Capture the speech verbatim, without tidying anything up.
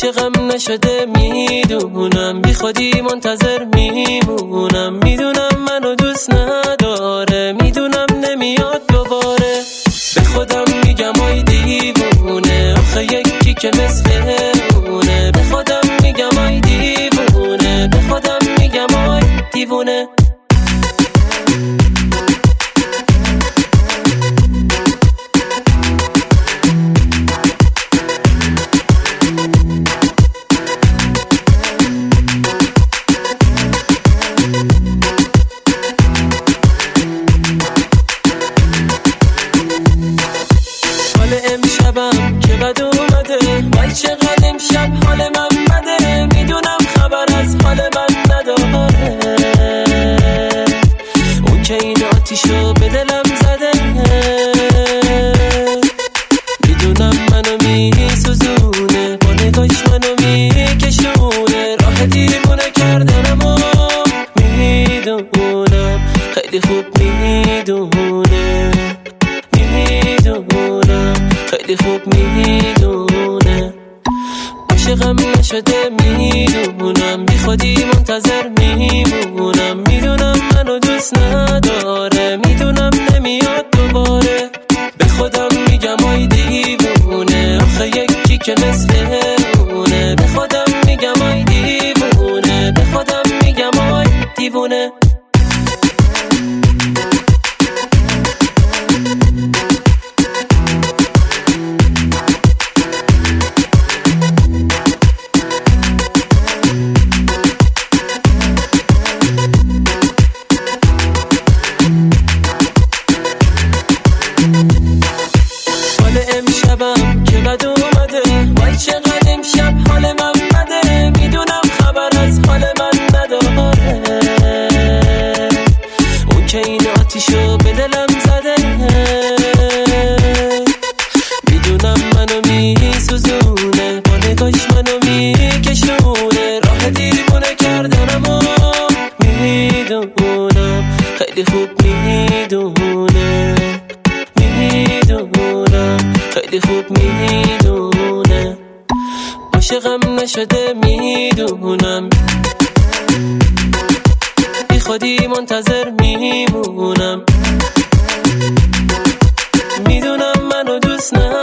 عاشقم نشده میدونم، بی خودی منتظر میمونم، میدونم منو دوست نداره، میدونم نمیاد دوباره. به خودم میگم آی دیوونه، آخه یکی که مثل اونه. به خودم میگم آی دیوونه، به خودم میگم آی دیوونه. امشبم که بد اومده، وای چقدر امشب حال من بده، میدونم خبر از حال من نداره. اون که این آتیشو به دلم زده، میدونم منو میسوزونه، با نگاش منو میکشونه، راه دیوونه کردنمو میدونم، خیلی خوب میدونه، میدونم خیلی خوب میدونه. عاشقم نشده میدونم، بی خودی منتظر میمونم، میدونم منو دوست نداره، میدونم نمیاد دوباره. به خودم میگم آی دیوونه، آخه یکی که مثل اونه. به خودم میگم آی دیوونه، به خودم میگم آی دیوونه. امشبم که بد اومده، وای چقدر امشب حال من بده، میدونم خبر از حال من نداره. اون که این آتیشو به دلم زده، میدونم منو میسوزونه، با نگاش منو میکشونه، راه دیوونه کردنمو میدونم، خیلی خوب میدونه، میدونم خیلی خوب میدونه. عاشقم نشده میدونم، بی خودی منتظر میمونم، میدونم منو دوست نداره.